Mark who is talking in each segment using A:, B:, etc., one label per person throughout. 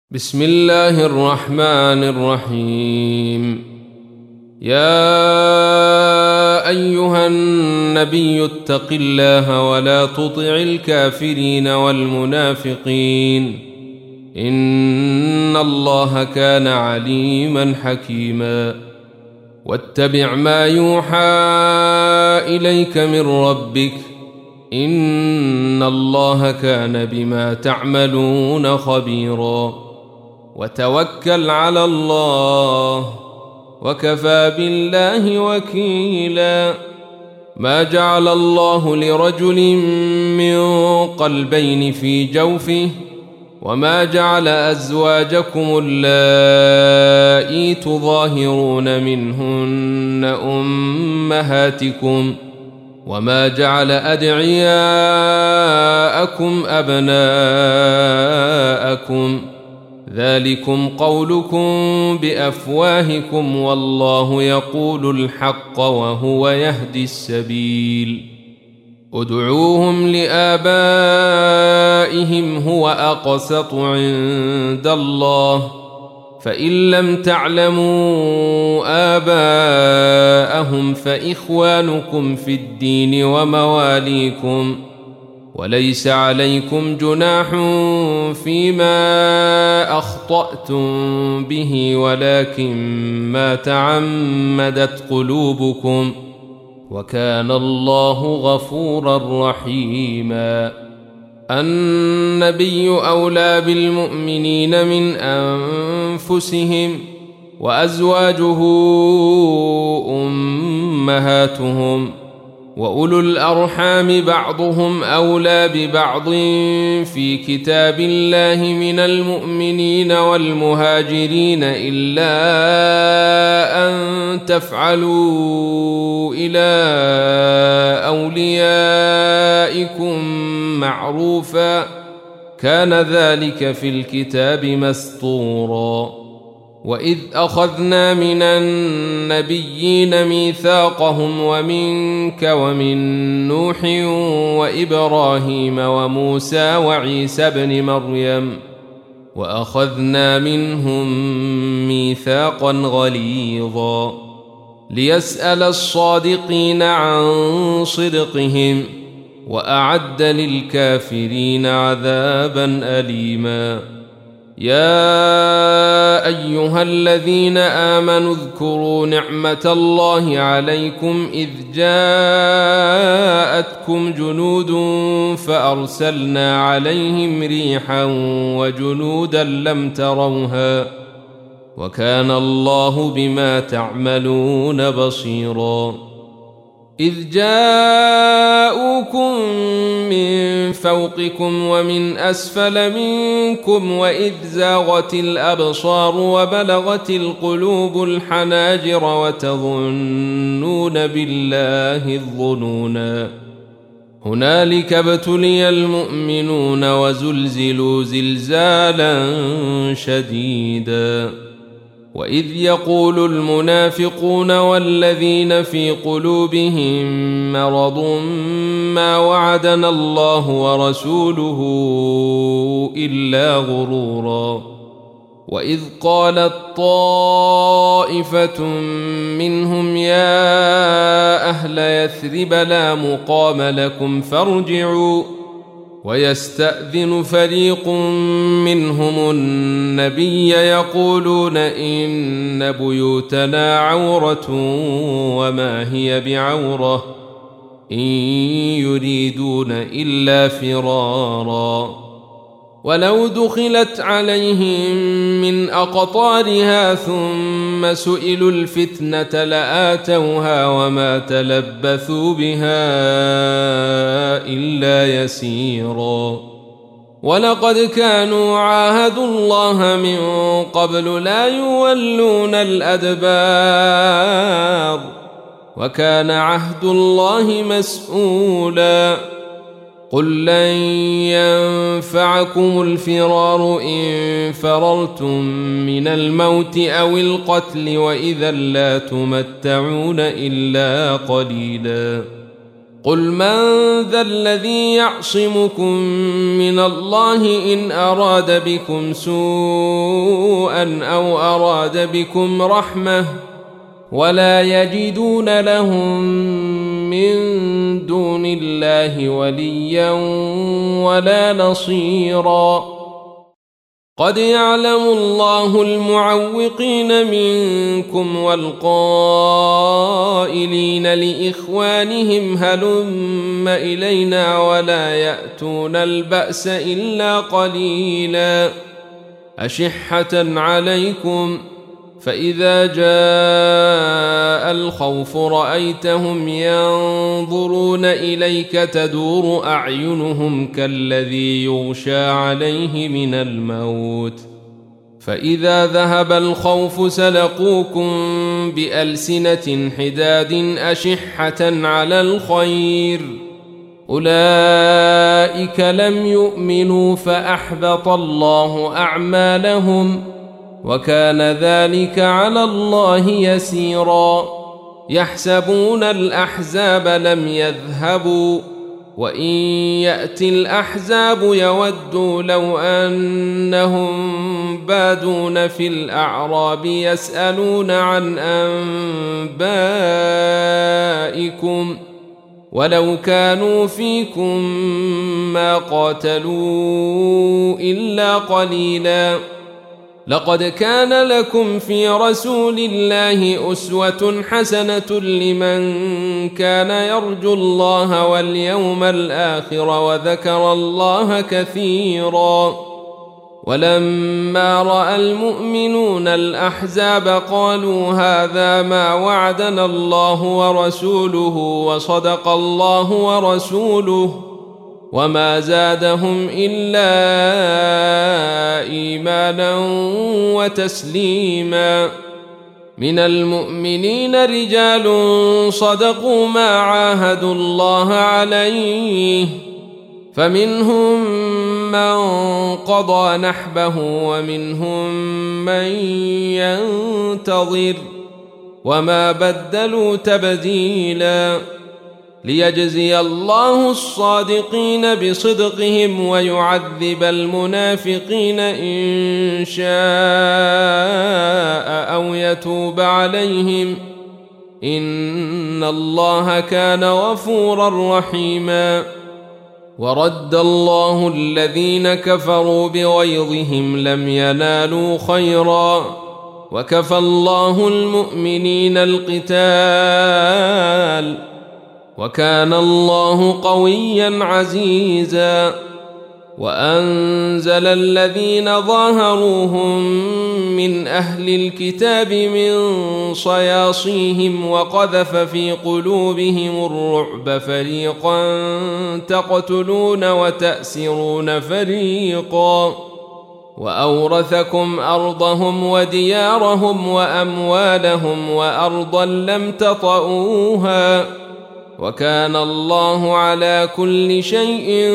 A: بسم الله الرحمن الرحيم. يا أيها النبي اتق الله ولا تطع الكافرين والمنافقين إن الله كان عليما حكيما. واتبع ما يوحى إليك من ربك إن الله كان بما تعملون خبيرا. وتوكل على الله وكفى بالله وكيلا. ما جعل الله لرجل من قلبين في جوفه وما جعل أزواجكم اللائي تظاهرون منهن أمهاتكم وما جعل أدعياءكم أبناءكم ذلكم قولكم بأفواهكم والله يقول الحق وهو يهدي السبيل. ادعوهم لآبائهم هو أقسط عند الله فإن لم تعلموا آباءهم فإخوانكم في الدين ومواليكم وليس عليكم جناح فيما أخطأتم به ولكن ما تعمدت قلوبكم وكان الله غفورا رحيما. النبي أولى بالمؤمنين من أنفسهم وأزواجه أمهاتهم وأولو الأرحام بعضهم أولى ببعض في كتاب الله من المؤمنين والمهاجرين إلا أن تفعلوا إلى أوليائكم معروفا كان ذلك في الكتاب مسطورا. وإذ أخذنا من النبيين ميثاقهم ومنك ومن نوح وإبراهيم وموسى وعيسى بن مريم وأخذنا منهم ميثاقا غليظا ليسأل الصادقين عن صدقهم وأعد للكافرين عذابا أليما. يا أيها الذين آمنوا اذكروا نعمة الله عليكم إذ جاءتكم جنود فأرسلنا عليهم ريحا وجنودا لم تروها وكان الله بما تعملون بصيرا. إذ جاءوكم من فوقكم ومن أسفل منكم وإذ زاغت الأبصار وبلغت القلوب الحناجر وتظنون بالله الظنونا. هنالك ابتلي المؤمنون وزلزلوا زلزالا شديدا. وإذ يقول المنافقون والذين في قلوبهم مرض ما وعدنا الله ورسوله إلا غرورا. وإذ قالت طائفة منهم يا أهل يثرب لا مقام لكم فارجعوا ويستأذن فريق منهم النبي يقولون إن بيوتنا عورة وما هي بعورة إن يريدون إلا فرارا. ولو دخلت عليهم من أقطارها ثم سئلوا الفتنة لآتوها وما تلبثوا بها إلا يسيرا. ولقد كانوا عاهدوا الله من قبل لا يولون الأدبار وكان عهد الله مسؤولا. قل لن ينفعكم الفرار إن فررتم من الموت أو القتل وإذا لا تمتعون إلا قليلا. قل من ذا الذي يعصمكم من الله إن أراد بكم سوءا أو أراد بكم رحمة ولا يجدون لهم من دون الله وليا ولا نصيرا قد يعلم الله المعوقين منكم والقائلين لإخوانهم هلم إلينا ولا يأتون البأس إلا قليلا أشحة عليكم فإذا جاء الخوف رأيتهم ينظرون إليك تدور أعينهم كالذي يغشى عليه من الموت فإذا ذهب الخوف سلقوكم بألسنة حداد أشحة على الخير أولئك لم يؤمنوا فأحبط الله أعمالهم وكان ذلك على الله يسيرا يحسبون الأحزاب لم يذهبوا وإن يأتي الأحزاب يودوا لو أنهم بادون في الأعراب يسألون عن أنبائكم ولو كانوا فيكم ما قاتلوا إلا قليلا لقد كان لكم في رسول الله أسوة حسنة لمن كان يرجو الله واليوم الآخر وذكر الله كثيرا ولما رأى المؤمنون الأحزاب قالوا هذا ما وعدنا الله ورسوله وصدق الله ورسوله وما زادهم إلا إيمانا وتسليما من المؤمنين رجال صدقوا ما عاهدوا الله عليه فمنهم من قضى نحبه ومنهم من ينتظر وما بدلوا تبديلا ليجزي الله الصادقين بصدقهم ويعذب المنافقين إن شاء أو يتوب عليهم إن الله كان غفورا رحيما ورد الله الذين كفروا بغيظهم لم ينالوا خيرا وكفى الله المؤمنين القتال وكان الله قويا عزيزا وأنزل الذين ظاهروهم من أهل الكتاب من صياصيهم وقذف في قلوبهم الرعب فريقا تقتلون وتأسرون فريقا وأورثكم أرضهم وديارهم وأموالهم وأرضا لم تطئوها وكان الله على كل شيء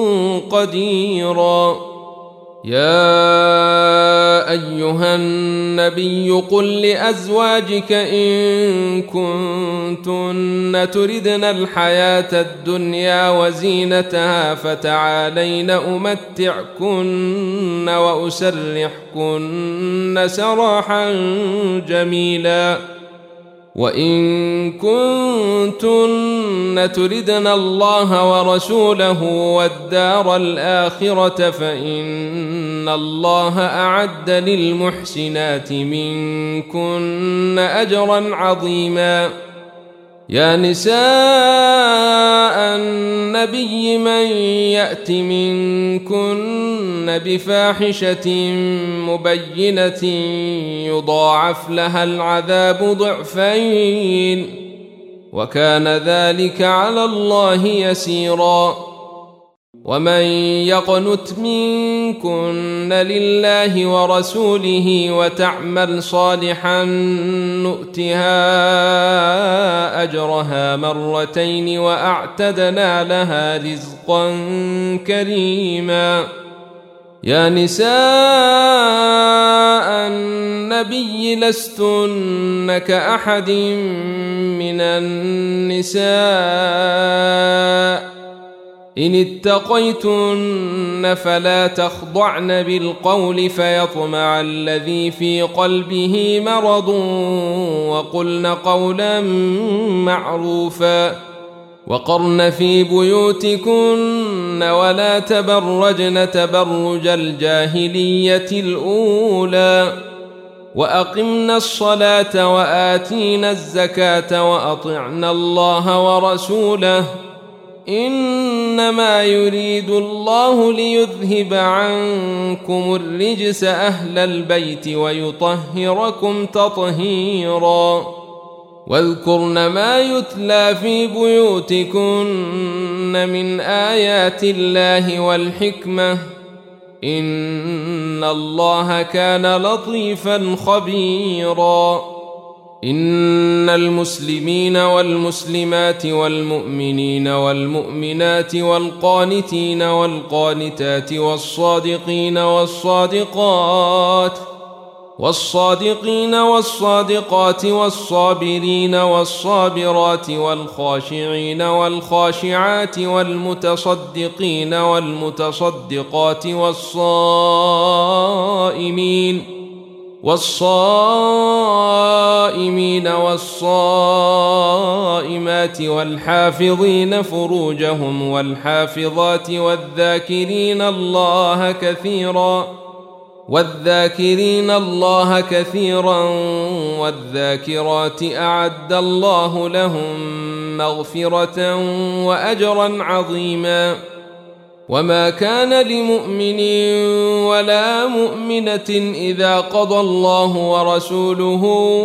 A: قديرا يا أيها النبي قل لأزواجك إن كنتن تردن الحياة الدنيا وزينتها فتعالين أمتعكن وأسرحكن سراحا جميلا وإن كنتن تردن الله ورسوله والدار الآخرة فإن الله أعد للمحسنات منكن أجرا عظيما يا نساء النبي من يأت منكن بفاحشة مبينة يضاعف لها العذاب ضعفين وكان ذلك على الله يسيرا ومن يقنت منكن لله ورسوله وتعمل صالحا نؤتها أجرها مرتين وأعتدنا لها رزقا كريما يا نساء النبي لستن كأحد من النساء إن اتقيتن فلا تخضعن بالقول فيطمع الذي في قلبه مرض وقلن قولا معروفا وقرن في بيوتكن ولا تبرجن تبرج الجاهلية الأولى وأقمنا الصلاة وآتينا الزكاة وأطعنا الله ورسوله إنما يريد الله ليذهب عنكم الرجس أهل البيت ويطهركم تطهيرا واذكرن ما يتلى في بيوتكن من آيات الله والحكمة إن الله كان لطيفا خبيرا إن المسلمين والمسلمات والمؤمنين والمؤمنات والقانتين والقانتات والصادقين والصادقات والصابرين والصابرات والخاشعين والخاشعات والمتصدقين والمتصدقات والصائمين والصائمات والحافظين فروجهم والحافظات والذاكرين الله كثيرا والذاكرات أعد الله لهم مغفرة وأجرا عظيما وما كان لمؤمن ولا مؤمنة إذا قضى الله ورسوله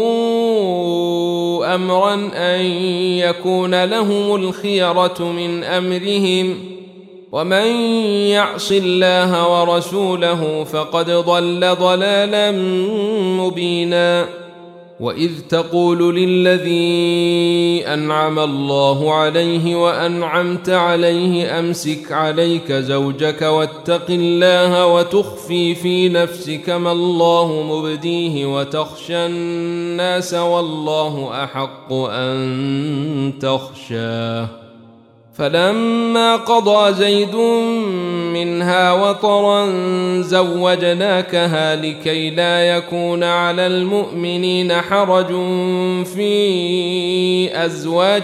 A: أمرا أن يكون لهم الخيرة من أمرهم ومن يعص الله ورسوله فقد ضل ضلالا مبينا وإذ تقول للذي أنعم الله عليه وأنعمت عليه أمسك عليك زوجك واتق الله وتخفي في نفسك ما الله مبديه وتخشى الناس والله أحق أن تخشاه فلما قضى زيد منها وطرا زوجناكها لكي لا يكون على المؤمنين حرج في أزواج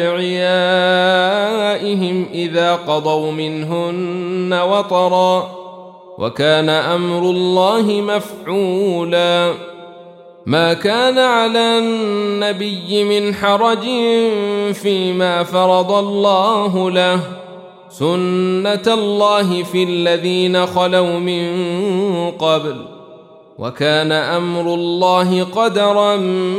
A: أدعيائهم إذا قضوا منهن وطرا وكان أمر الله مفعولا ما كان على النبي من حرج فيما فرض الله له سنة الله في الذين خلوا من قبل وكان أمر الله قدرا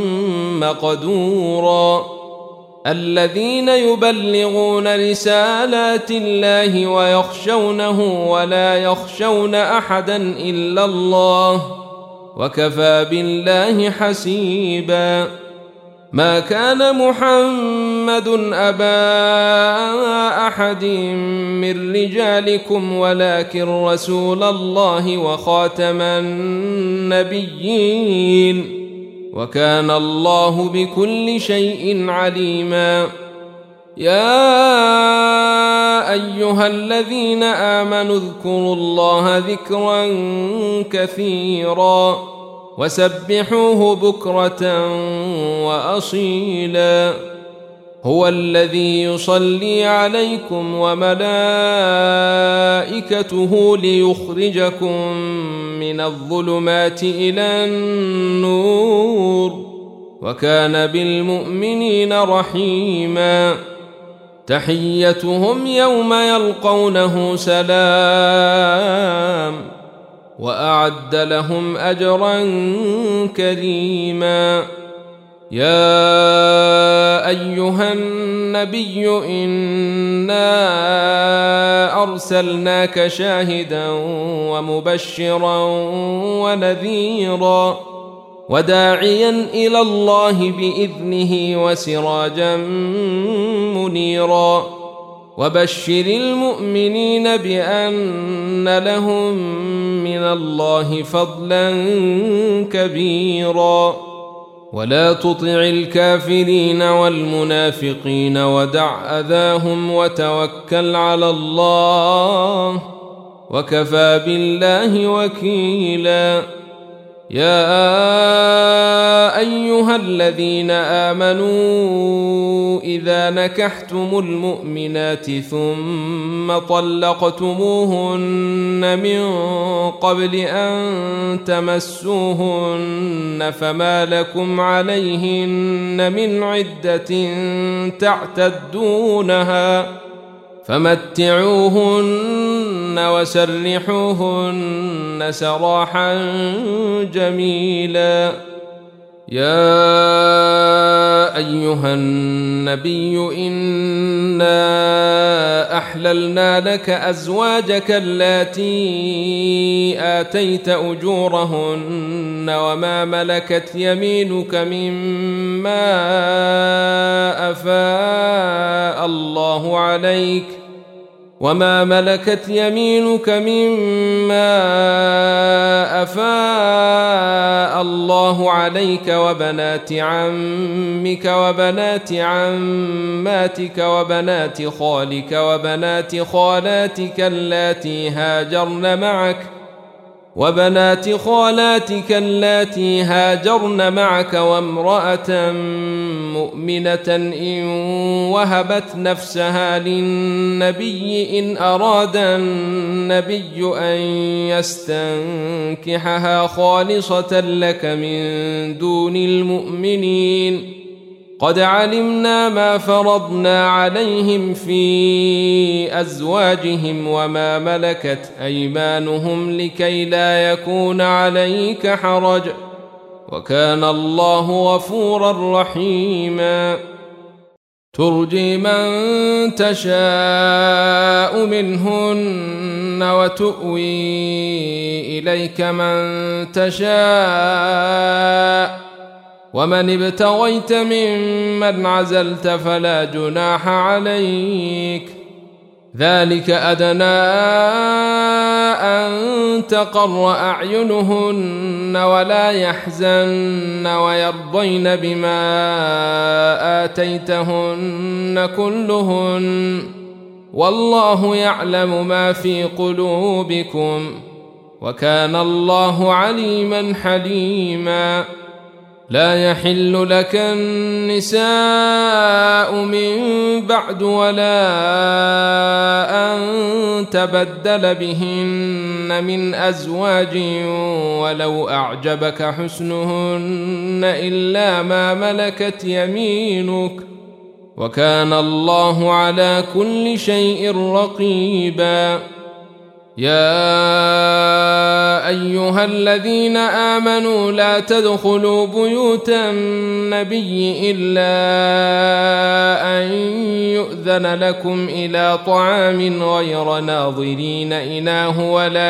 A: مقدورا الذين يبلغون رسالات الله ويخشونه ولا يخشون أحدا إلا الله وكفى بالله حسيبا ما كان محمد أبا أحد من رجالكم ولكن رسول الله وخاتم النبيين وكان الله بكل شيء عليما يا أيها الذين آمنوا اذكروا الله ذكرا كثيرا وسبحوه بكرة وأصيلا هو الذي يصلي عليكم وملائكته ليخرجكم من الظلمات إلى النور وكان بالمؤمنين رحيما تحيتهم يوم يلقونه سلام وأعد لهم أجرا كريما يا أيها النبي إنا أرسلناك شاهدا ومبشرا ونذيرا وداعيا إلى الله بإذنه وسراجا منيرا وبشر المؤمنين بأن لهم من الله فضلا كبيرا ولا تطع الكافرين والمنافقين ودع أذاهم وتوكل على الله وكفى بالله وكيلا يا أيها الذين آمنوا إذا نكحتم المؤمنات ثم طلقتموهن من قبل أن تمسوهن فما لكم عليهن من عدة تعتدونها فمتعوهن وسرحوهن سراحا جميلا يا أيها النبي إنا أحللنا لك أزواجك اللاتي آتيت أجورهن وما ملكت يمينك مما أفاء الله عليك وبنات عمك وبنات عماتك وبنات خالك وبنات خالاتك اللاتي هاجرن معك وامرأة مؤمنة إن وهبت نفسها للنبي إن أراد النبي أن يستنكحها خالصة لك من دون المؤمنين قد علمنا ما فرضنا عليهم في أزواجهم وما ملكت أيمانهم لكي لا يكون عليك حرج وكان الله غفورا رحيما ترجي من تشاء منهن وتؤوي إليك من تشاء ومن ابتغيت ممن عزلت فلا جناح عليك ذلك أدنى أن تقر أعينهن ولا يحزن ويرضين بما آتيتهن كلهن والله يعلم ما في قلوبكم وكان الله عليما حليما لا يحل لك النساء من بعد ولا أن تبدل بهن من أزواج ولو أعجبك حسنهن إلا ما ملكت يمينك وكان الله على كل شيء رقيبا يا أيها الذين آمنوا لا تدخلوا بيوت النبي إلا أن يؤذن لكم إلى طعام غير ناظرين إناه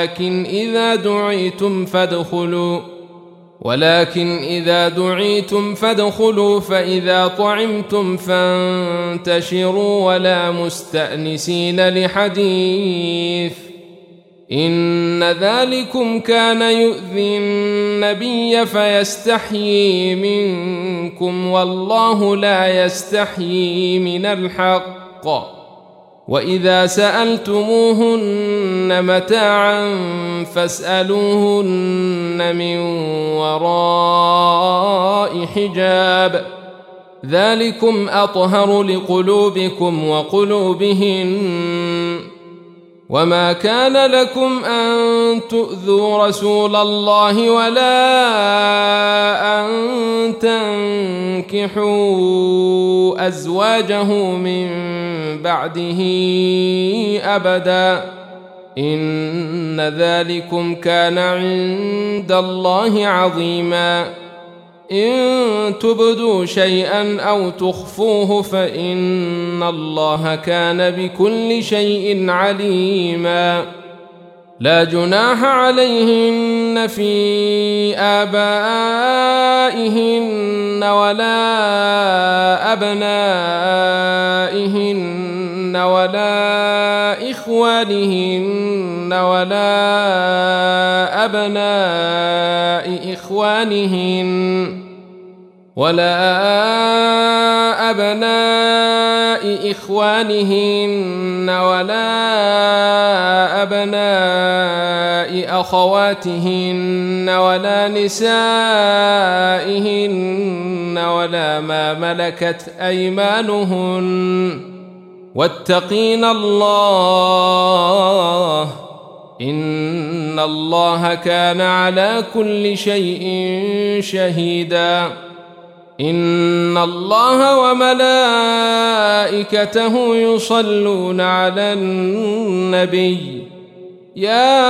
A: ولكن إذا دعيتم فادخلوا فإذا طعمتم فانتشروا ولا مستأنسين لحديث إن ذلكم كان يؤذي النبي فيستحيي منكم والله لا يستحيي من الحق وإذا سألتموهن متاعا فاسألوهن من وراء حجاب ذلكم أطهر لقلوبكم وقلوبهن وما كان لكم أن تؤذوا رسول الله ولا أن تنكحوا أزواجه من بعده أبدا إن ذلكم كان عند الله عظيما إن تبدوا شيئا أو تخفوه فإن الله كان بكل شيء عليما لا جناح عليهن في آبائهن ولا أبنائهن ولا إخوانهن ولا أبناء إخوانهن ولا أبناء أخواتهن ولا نسائهن ولا ما ملكت أيمانهن واتقين الله إن الله كان على كل شيء شهيدا. إن الله وملائكته يصلون على النبي يا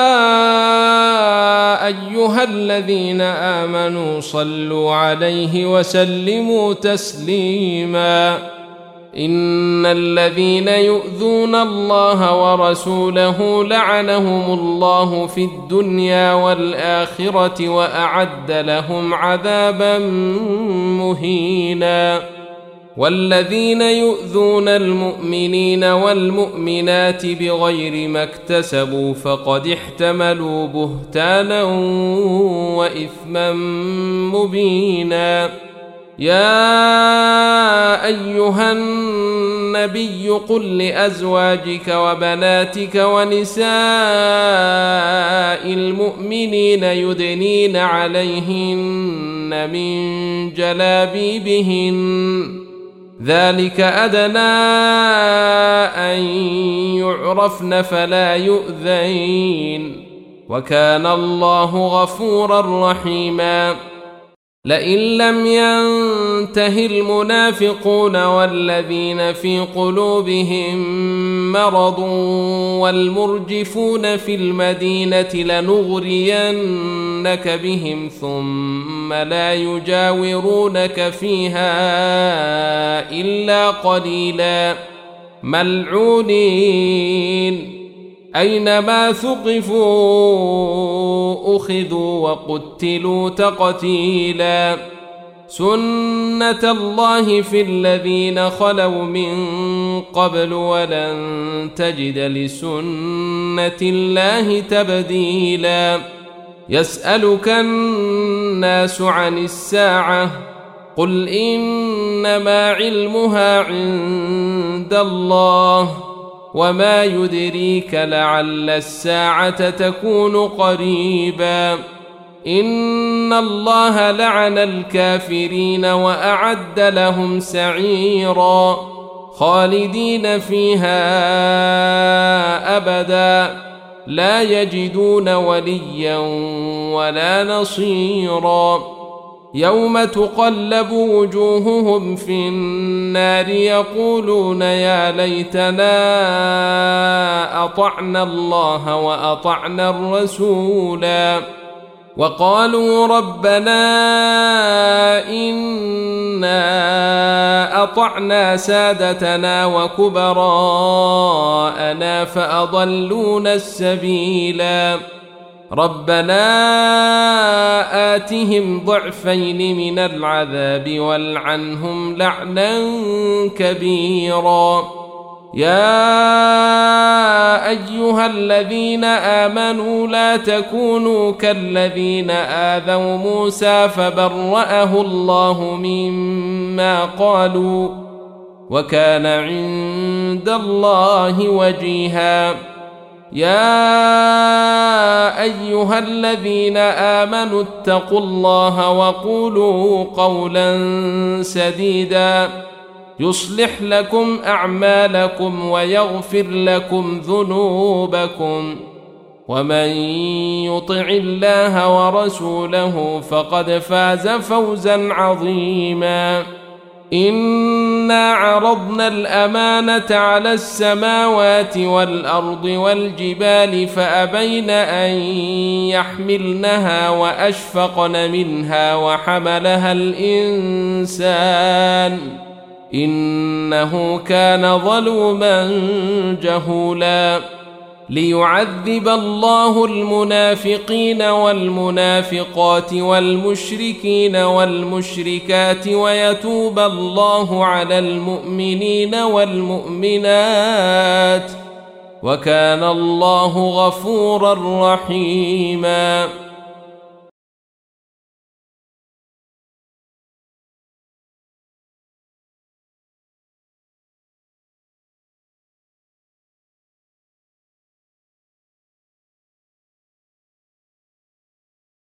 A: أيها الذين آمنوا صلوا عليه وسلموا تسليما. إن الذين يؤذون الله ورسوله لعنهم الله في الدنيا والآخرة وأعد لهم عذابا مهينا. والذين يؤذون المؤمنين والمؤمنات بغير ما اكتسبوا فقد احتملوا بهتانا وإثما مبينا. يا أيها النبي قل لأزواجك وبناتك ونساء المؤمنين يدنين عليهن من جلابيبهن ذلك أدنى أن يعرفن فلا يؤذين وكان الله غفورا رحيما. لئن لم ينته المنافقون والذين في قلوبهم مرض والمرجفون في المدينة لنغرينك بهم ثم لا يجاورونك فيها إلا قليلا ملعونين أينما ثقفوا أخذوا وقتلوا تقتيلا. سنة الله في الذين خلوا من قبل ولن تجد لسنة الله تبديلا. يسألك الناس عن الساعة قل إنما علمها عند الله وما يدريك لعل الساعة تكون قريبا. إن الله لعن الكافرين وأعد لهم سعيرا خالدين فيها أبدا لا يجدون وليا ولا نصيرا. يوم تقلب وجوههم في النار يقولون يا ليتنا أطعنا الله وأطعنا الرسولا وقالوا ربنا إنا أطعنا سادتنا وكبراءنا فأضلونا السبيلا. ربنا آتهم ضعفين من العذاب والعنهم لعنا كبيرا. يا أيها الذين آمنوا لا تكونوا كالذين آذوا موسى فبرأه الله مما قالوا وكان عند الله وجيها. يا أيها الذين آمنوا اتقوا الله وقولوا قولا سديدا يصلح لكم أعمالكم ويغفر لكم ذنوبكم ومن يطع الله ورسوله فقد فاز فوزا عظيما. إنا عرضنا الأمانة على السماوات والأرض والجبال فأبين أن يحملنها وأشفقن منها وحملها الإنسان إنه كان ظلوما جهولا. ليعذب الله المنافقين والمنافقات والمشركين والمشركات ويتوب الله على المؤمنين والمؤمنات وكان الله غفورا رحيما.